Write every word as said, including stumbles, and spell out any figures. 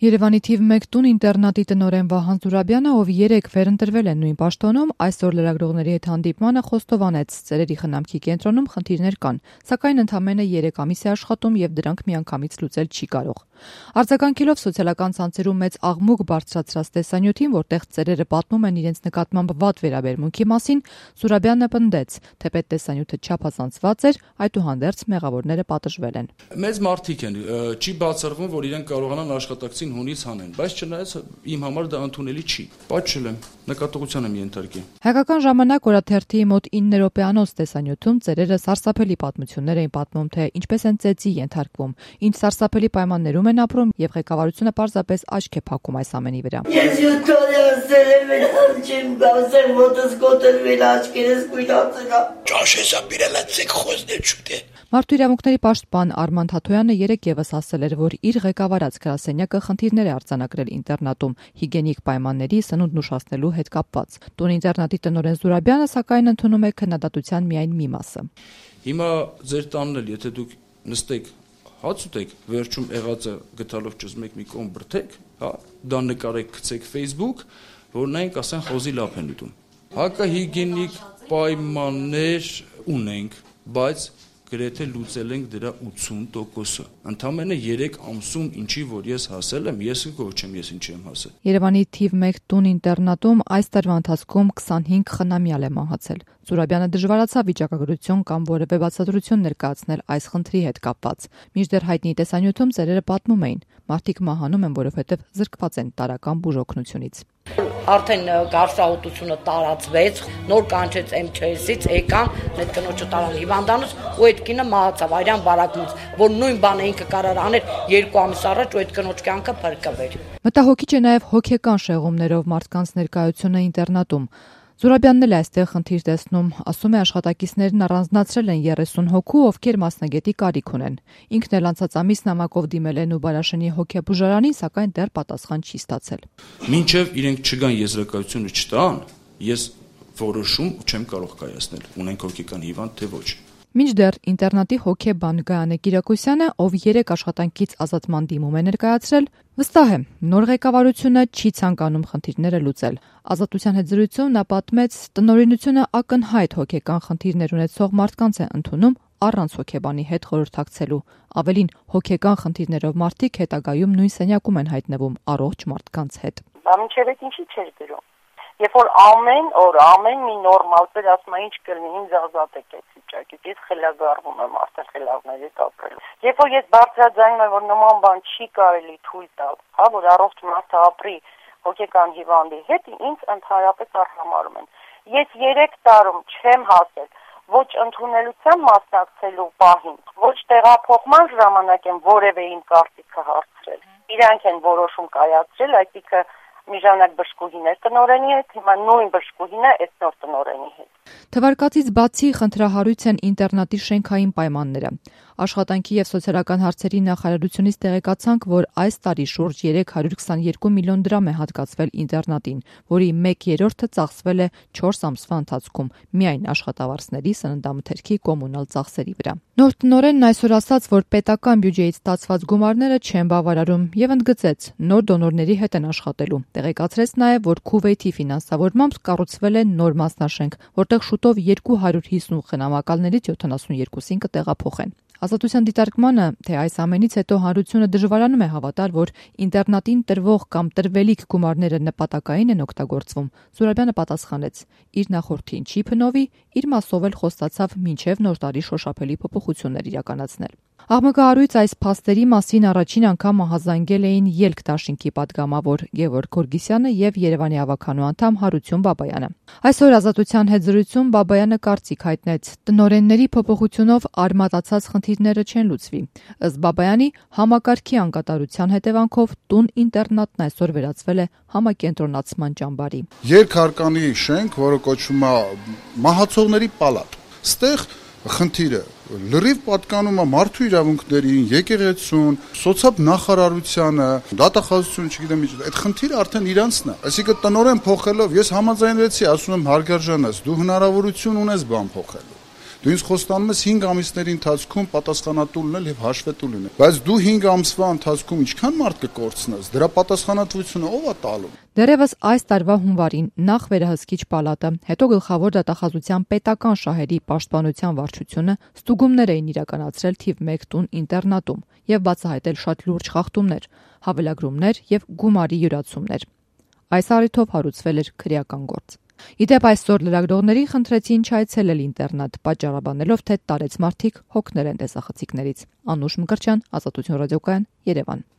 Երևանի թիվ մեկ տուն ինտերնատի տնօրեն Վահան Զուրաբյանը, ով երեկ վերընտրվել է նույն պաշտոնում, այսօր լրագրողների հետ հանդիպմանը խոստովանեց, ծերերի խնամքի կենտրոնում խնդիրներ կան, սակայն ընդամենը երեք ամիս է աշխատում եւ դրանք միանգամից լուծել չի կարող։ Արձագանքելով սոցիալական ցանցերում մեծ աղմուկ բարձրացրած տեսանյութին, որտեղ ծերերը պատմում են իրենց նկատմամբ վատ վերաբերմունքի մասին, Զուրաբյանը պնդեց, թեպետ տեսանյութը չափազանցված էր, այդուհանդերձ մեղավորները պատժվել են։ Մեծ մարդիկ են, չի բացառվում, որ իրենք կարողանան աշխատակցին հունից հանեն, բայց չնայած իմ համար դա ընդունելի չի։ Պատժել եմ, նկատողության եմ ենթարկել։ Հայկական ժամանակ օրաթերթի մոտ ինը րոպեանոց տեսանյութում ծերերը սարսափելի պատմություններ էին պատմում, թե ինչպես են ծեծի ենթարկվում, ինչ սարսափելի պայմաններում են ապրում եւ ղեկավարությունը պարզապես աչք է փակում այս ամենի վրա։ Ես յոթ օր ասել եմ չեմ գասել մոտս գոտել աչքերս կույտացել։ Ճաշեսա բիրելացեք խոսներ չուտե։ Մարդու իրավունքների պաշտպան Արման Թաթոյանը երեկ եւս ասել էր, որ իր ղեկավարած գրասենյակը խնդիրներ է արձանագրել ինտերնատում հիգիենիկ պայմանների սնունդն ուշացնելու հետ կապված։ Տուն ինտերնատի տնօրեն Զուրաբյանը սակայն ընդունում է քննադատության միայն մի մասը։ Հիմա ձեր տանն էլ, եթե դուք նստեք հաց ուտեք, վերջում եղածը գտալով ճզմեք մի կողմ բրդեք, հա, դա նկարեք, գցեք Facebook, որ նայենք, ասեն խոզի լապ են ուտում։ Հակահիգիենիկ պայմաններ ունենք, բայց գրեթե լուծել ենք դրա ութսուն տոկոսը։ Ընդամենը երեք ամսում ինչի որ ես հասել եմ, ես կողջեմ, ես ինչ եմ հասել։ Երևանի թիվ մեկ տուն ինտերնատում այս տարվա ընթացքում քսանհինգ խնամյալ է մահացել։ Զուրաբյանը դժվարացավ վիճակագրություն կամ որևէ բացատրություն ներկայացնել այս խնդրի հետ կապված։ Մինչդեռ հայտնի տեսանյութում ծերերը պատմում էին, մարդիկ մահանում են, որովհետև զրկված են տարրական բուժօգնությունից։ Արդեն գարշահոտությունը տարածվեց, նոր կանչեց էմ չե էսից, եկան, այդ կնոջը տարան հիվանդանոց ու այդ կինը մահացավ Արյան բարակումից, որ նույն բանը ինքը կարար աներ երկու ամիս առաջ ու այդ կնոջ կյանքը փրկվեր։ Մտահոգիչ է նաև հոգեկան շեղումներով մարդկանց ներկայությունը ինտերնատում։ Զուրաբյանն էլ այստեղ խնդիր տեսնում, ասում է աշխատակիցներն առանձնացրել են երեսուն հոգու, ովքեր մասնագետի կարիք ունեն։ Ինքն էլ անցած ամիս նամակով դիմել է Նուբարաշենի հոգեբուժարանին, սակայն դեռ պատասխան չի ստացել։ Մինչև իրենք չգան եզրակացությունը չտան, ես որոշում չեմ կարող կայացնել, ունենք հոգեկան հիվանդ թե ոչ։ Մինչդեռ ինտերնատի հոգեբան Գայանե Կիրակոսյանը, ով երեք աշխատանքից ազատման դիմում է ներկայացրել, վստահ է, նոր ղեկավարությունը չի ցանկանում խնդիրները լուծել։ Ազատության հետ զրույցում նա պատմեց, տնօրինությունը ակնհայտ հոգեկան խնդիրներ ունեցող մարդկանց է ընդունում առանց հոգեբանի հետ խորհրդակցելու։ Ավելին, հոգեկան խնդիրներով մարդիկ հետագայում նույն սենյակում են հայտնվում առողջ մարդկանց հետ։ Բա մինչև այդ ինչի՞ չէր գրում։ Երբ որ ամեն օր, ամեն մի նորմալ ծեր ասում է ինչ կլինի, ինձ ազատեք այդ վիճակից, ես խելագարվում եմ արդեն խելագների ապրել։ Երբ որ ես բարձրաձայնում եմ, որ նման բան չի կարելի թույլ տալ, հա, որ առողջ մարդը ապրի հոգեկան հիվանդի հետ, ինձ ընդհանրապես արհամարում են։ Ես երեք տարում չեմ հասել ոչ ընդունելության մասնակցելու պահին, ոչ տեղափոխման ժամանակ եմ որևէ իմ կարծիքը հարցրել։ Իրանք են որոշում կայացրել, այսինքն մի ժամանակ բժշկուհիներ տնօրենի հետ, հիմա նույն բժշկուհին է այս նոր տնօրենի հետ։ Թվարկածից բացի խնդրահարույց են ինտերնատի շենքային պայմանները։ Աշխատանքի եւ սոցիալական հարցերի նախարարությունից տեղեկացանք, որ այս տարի շուրջ երեք հարյուր քսաներկու միլիոն դրամ է հատկացվել ինտերնատին, որի մեկ երրորդը ծախսվել է չորս ամսվա ընթացքում միայն աշխատավարձների, սննդամթերքի, կոմունալ ծախսերի վրա։ Նոր տնօրենն այսօր ասաց, որ պետական բյուջեից ստացված գումարները չեն բավարարում եւ ընդգծեց, նոր դոնորների հետ են աշխատելու։ Տեղեկացրեց նաև, որ Քուվեյթի ֆինանսավորմամբ կառուցվել է նոր մասնաշենք, որտեղ շուտով երկու հարյուր հիսուն խնամակալներից յոթանասունյերկուսին կտեղափոխեն։ Ազատության դիտարկմանը, թե այս ամենից հետո հանրությունը դժվարանում է հավատալ, որ ինտերնատին տրվող կամ տրվելիք գումարները նպատակային են օգտագործվում, Զուրաբյանը պատասխանեց. իր նախորդին չի փնովի, իր մասով էլ խոստացավ մինչև նոր տարի շոշափելի փոփոխություններ իրականացնել։ Աղմկահարույց այս փաստերի մասին առաջին անգամ ահազանգել էին ելք դաշինքի պատգամավոր Գևորգ Գորգիսյանը եւ Երևանի ավականու անդամ Հարություն Բաբայանը։ Այսօր Ազատության հետ զրույցում Բաբայանը կարծիք հայտնեց. տնօրենների փոփոխությունով արմատացած խնդիրները չեն լուծվի։ Ըստ Բաբայանի, համակարգի անկատարության հետևանքով տուն ինտերնատն այսօր վերածվել է համակենտրոնացման ճամբարի։ Երկհարկանի շենք, որը կոչվում է մահացողների պալատ։ Ստեղ խնդիրը լրիվ պատկանում է մարդու իրավունքներին, եկեղեցուն, սոցիալ նախարարությանը, դատախազությունը, չգիտեմ ինչ, այդ խնդիրը արդեն իրանցն է։ Այսինքն տնօրեն փոխելով ես համաձայնվեցի, ասում եմ հարգարժան ես, դու հնարավորություն ունես բան փոխելու։ Դու ինձ խոստանում ես հինգ ամիսների ընթացքում պատասխանատու լինել եւ հաշվետու լինել։ Բայց դու հինգ ամսվա ընթացքում ինչքան մարդ կկորցնես, դրա պատասխանատվությունը ով է տալու։ Դեռևս այս տարվա հունվարին նախ վերահսկիչ պալատը, հետո գլխավոր դատախազության պետական շահերի պաշտպանության վարչությունը ստուգումներ էին իրականացրել թիվ մեկ տուն ինտերնատում եւ բացահայտել շատ լուրջ խախտումներ, հավելագրումներ եւ գումարի յուրացումներ։ Այս առիթով հարուցվել էր քրեական գործ։ Իդեպ այսօր լրագրողներին խնդրեցին չայցելել ինտերնատ, պատճառաբանելով, թե տարեց մարդիկ հոգներ են տեսախցիկներից։ Անուշ Մկրտչյան, Ազատություն ռադիոկայան, Երևան։